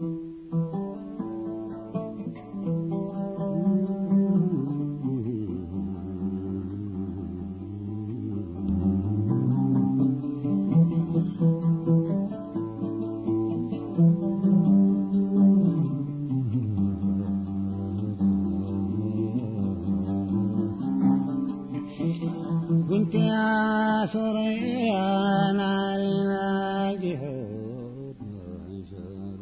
كنت يا سريان على جهود وانشر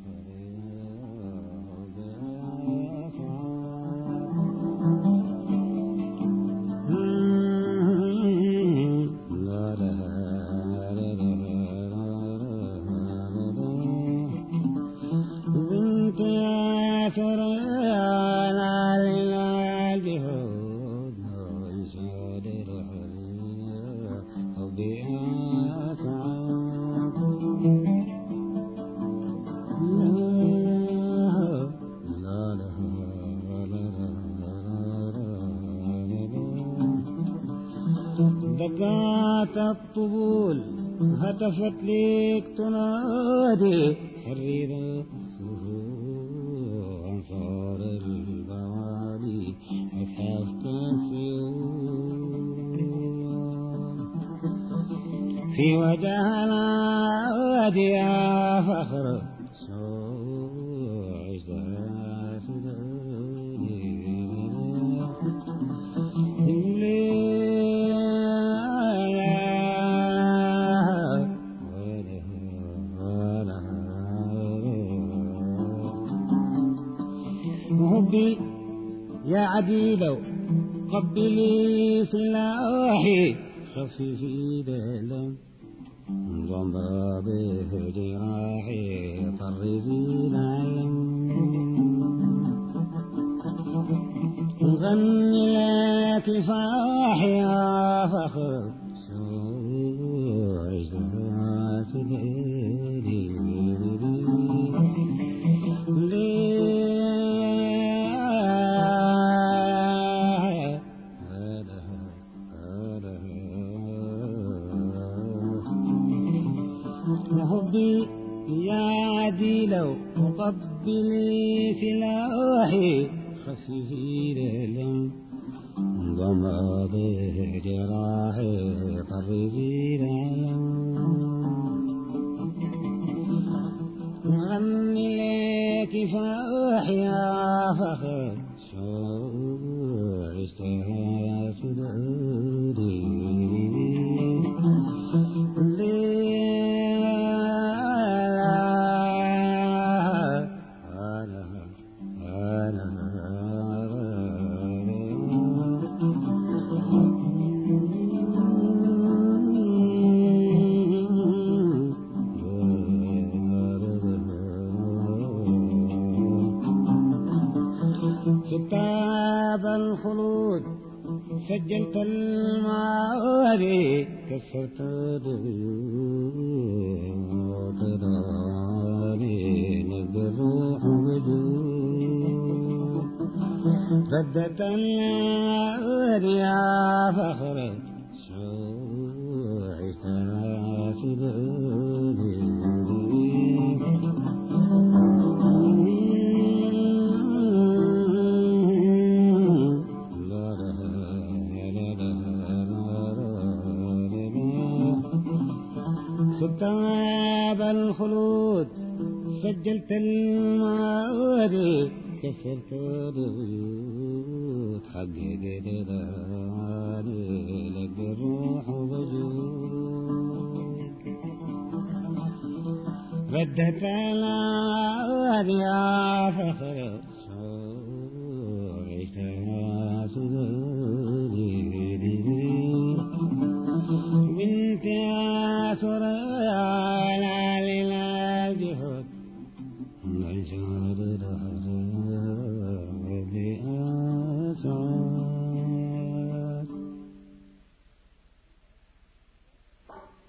كنت يا سريان على جهود وانشر دقات الطبول هتفت ليك تنادي حرير الصفوف أنصار البوادي أثافت السيوف في وجهنا وادي يا فخر عشت حبي يا عديلة قبلي سلاحي خففي دلم ضم به جراحي طرزي العلم غني يا كفاح يا فخر عشت سديدي حبي يا عديلة وقبلي سلاحي خففي دلم ضم به جراحي طرزي العلم غني لك كفاح يا فخر عشتها سدودي كتاب الخلود سجلت المعاري كسرت البيوت داري نبض الروح وجود ردت النار يا فخر عشتها في بالي كتاب الخلود سجلت المعاري كسرت البيوت حققت داني لك الروح وجود ردت النار يا فخر عشتها سدودي بنت يا سريان على الجهود انشر